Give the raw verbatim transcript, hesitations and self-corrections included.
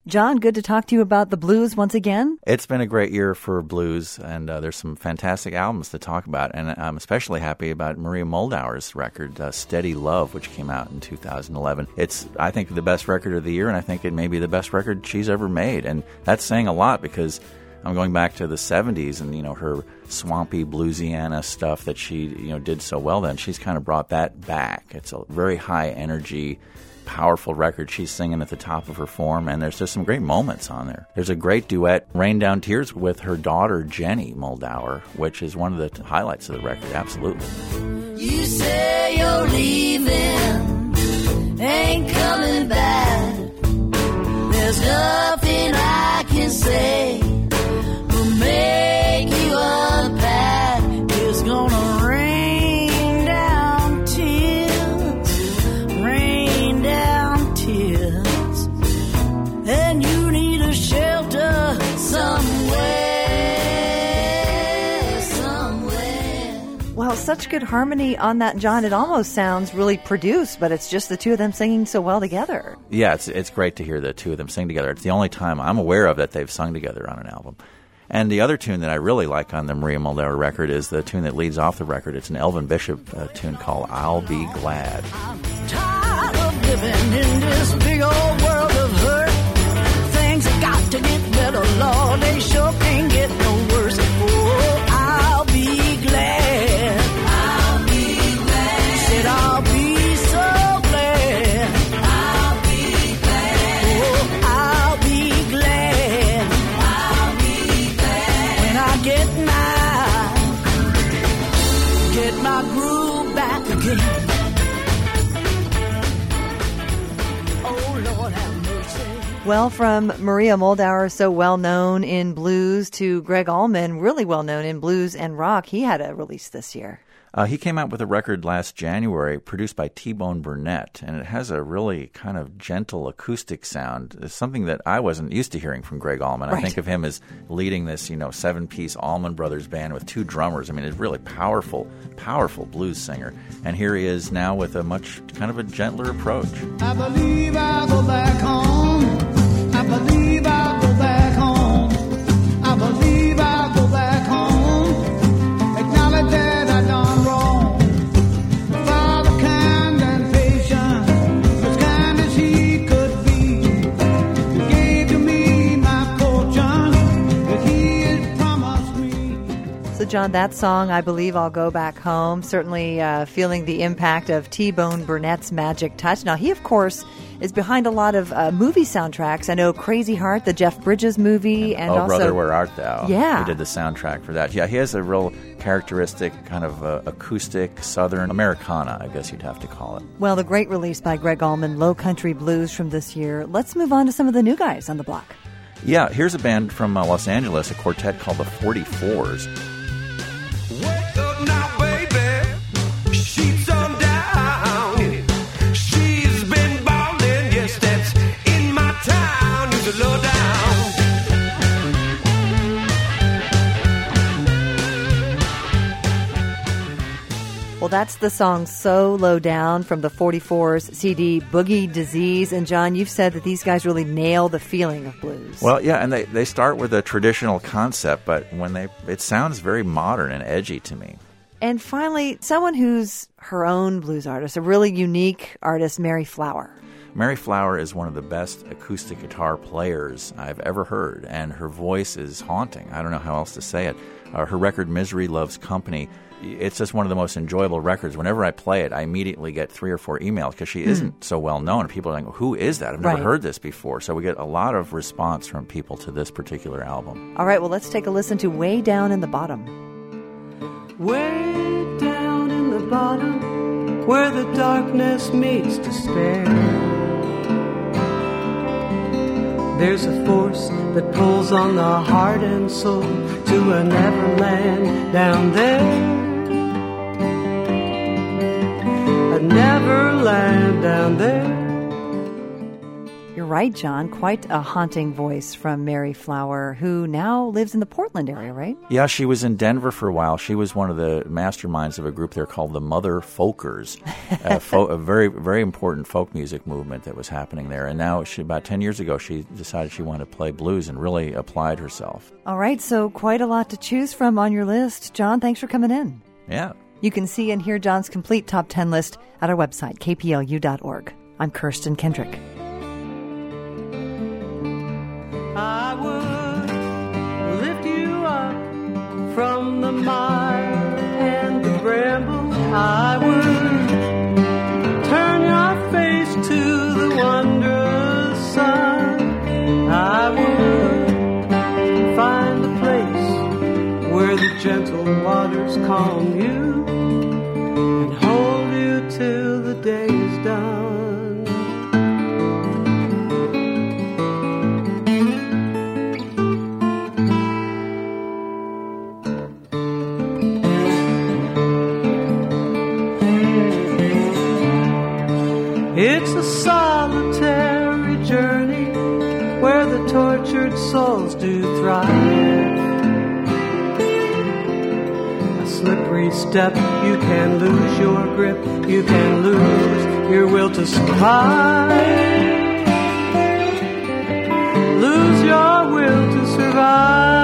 John, good to talk to you about the blues once again. It's been a great year for blues, and uh, there's some fantastic albums to talk about. And I'm especially happy about Maria Moldauer's record, uh, Steady Love, which came out in two thousand eleven. It's, I think, the best record of the year, and I think it may be the best record she's ever made. And that's saying a lot because I'm going back to the seventies and, you know, her swampy bluesiana stuff that she, you know, did so well then. She's kind of brought that back. It's a very high energy, powerful record. She's singing at the top of her form, and there's just some great moments on there. There's a great duet, Rain Down Tears, with her daughter, Jenny Moldauer, which is one of the highlights of the record, absolutely. You say you're leaving, ain't coming back. There's nothing I can say will make you unpack. It's gonna rain down tears, rain down tears, and you need a shelter somewhere, somewhere. Well, such good harmony on that, John. It almost sounds really produced, but it's just the two of them singing so well together. Yeah, it's it's great to hear the two of them sing together. It's the only time I'm aware of that they've sung together on an album. And the other tune that I really like on the Maria Moldauer record is the tune that leads off the record. It's an Elvin Bishop uh, tune called I'll Be Glad. I'm tired of living in this big old world of hurt. Things have got to get better, Lord. They sure can't get no worse. Oh, I'll be glad. I'll be glad. Said I'll be so glad. I'll be glad. Oh, I'll be glad. I'll be glad. When I get my, get my groove back again. Well, from Maria Moldauer, so well known in blues, to Greg Allman, really well known in blues and rock. He had a release this year. Uh, he came out with a record last January produced by T-Bone Burnett, and it has a really kind of gentle acoustic sound. It's something that I wasn't used to hearing from Greg Allman. Right. I think of him as leading this, you know, seven-piece Allman Brothers band with two drummers. I mean, it's a really powerful, powerful blues singer. And here he is now with a much kind of a gentler approach. I believe I'll go back home. I believe I'll go back home. I believe I'll go back home. Acknowledge that I done wrong. Father kind and patient, as kind as he could be. He gave to me my fortune that he had promised me. So, John, that song, I Believe I'll Go Back Home, certainly uh, feeling the impact of T-Bone Burnett's magic touch. Now, he, of course, is behind a lot of uh, movie soundtracks. I know Crazy Heart, the Jeff Bridges movie, and, and Oh, also, Brother, Where Art Thou? Yeah. He did the soundtrack for that. Yeah, he has a real characteristic kind of uh, acoustic Southern Americana, I guess you'd have to call it. Well, the great release by Greg Allman, Low Country Blues from this year. Let's move on to some of the new guys on the block. Yeah, here's a band from uh, Los Angeles, a quartet called the forty-fours. Wake up now, baby. Sheets on down. She's been ballin'. Yes, that's in my town. Use a low down. Well, that's the song So Low Down from the forty-fours C D Boogie Disease. And, John, you've said that these guys really nail the feeling of blues. Well, yeah, and they, they start with a traditional concept, but when they it sounds very modern and edgy to me. And finally, someone who's her own blues artist, a really unique artist, Mary Flower. Mary Flower is one of the best acoustic guitar players I've ever heard, and her voice is haunting. I don't know how else to say it. Uh, her record, Misery Loves Company, it's just one of the most enjoyable records. Whenever I play it, I immediately get three or four emails because she mm. isn't so well known. People are like, who is that? I've never right. heard this before. So we get a lot of response from people to this particular album. All right, well, let's take a listen to Way Down in the Bottom. Way down in the bottom, where the darkness meets despair, there's a force that pulls on the heart and soul to a neverland down there. A neverland down there. You're right, John. Quite a haunting voice from Mary Flower, who now lives in the Portland area, right? Yeah, she was in Denver for a while. She was one of the masterminds of a group there called the Mother Folkers, a, fo- a very, very important folk music movement that was happening there. And now, she, about ten years ago, she decided she wanted to play blues and really applied herself. All right, so quite a lot to choose from on your list. John, thanks for coming in. Yeah. You can see and hear John's complete top ten list at our website, k p l u dot org. I'm Kirsten Kendrick. I would lift you up from the mire and the bramble. I would turn your face to the wondrous sun. I would find a place where the gentle waters calm you and hold you till the day is done. It's a solitary journey where the tortured souls do thrive. A slippery step, you can lose your grip, you can lose your will to survive. Lose your will to survive.